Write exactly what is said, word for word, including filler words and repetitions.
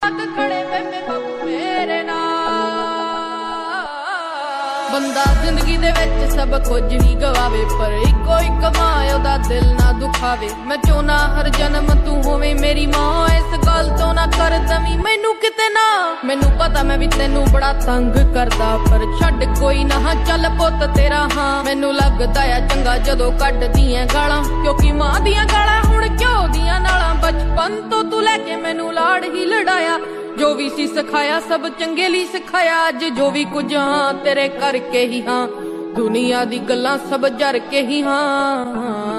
ਜਵਾਕ ਖੜੇ ਵੇ ਮੇਰੇ ਨਾਲ। ਬੰਦਾ ਜ਼ਿੰਦਗੀ ਦੇ ਵਿੱਚ ਸਭ ਕੁਝ ਹੀ ਗਵਾਵੇ, ਪਰ ਇੱਕੋ ਇੱਕ ਮਾਂ ਉਹਦਾ ਦਿਲ ਨਾ ਦੁਖਾਵੇ। ਮੈਂ ਚਾਹੁੰਦਾ ਹਰ ਜਨਮ ਤੂੰ ਹੋਵੇਂ ਮੇਰੀ ਮਾਂ, ਇਸ ਗੱਲ ਤੋਂ ਨਾ ਕਰ ਦਵੀਂ ਮੈਨੂੰ ਕਿਤੇ ਨਾ। ਮੈਨੂੰ ਪਤਾ ਮੈਂ ਵੀ ਤੈਨੂੰ ਬੜਾ ਤੰਗ ਕਰਦਾ, ਪਰ ਛੱਡ ਕੋਈ ਨਾ ਚੱਲ ਪੁੱਤ ਤੇਰਾ ਹਾਂ। ਮੈਨੂੰ ਲੱਗਦਾ ਆ ਚੰਗਾ ਜਦੋਂ ਕੱਢਦੀਆਂ ਗਾਲਾਂ, ਕਿਉਂਕਿ ਮਾਂ ਦੀਆਂ ਗਾਲਾਂ ਹੁਣ ਘਿਓ ਦੀਆਂ ਨਾਲਾਂ। ਬਚਪਨ ਤੋਂ ਤੂੰ ਲੈ ਕੇ ਮੈਨੂੰ ਲਾੜ ਹੀ ਲੜਾਇਆ, ਜੋ ਵੀ ਸੀ ਸਿਖਾਇਆ ਸਭ ਚੰਗੇ ਲਈ ਸਿਖਾਇਆ। ਅੱਜ ਜੋ ਵੀ ਕੁਝ ਹਾਂ ਤੇਰੇ ਕਰਕੇ ਹੀ ਹਾਂ, ਦੁਨੀਆ ਦੀ ਗੱਲਾਂ ਸਭ ਜਰ ਕੇ ਹੀ ਹਾਂ।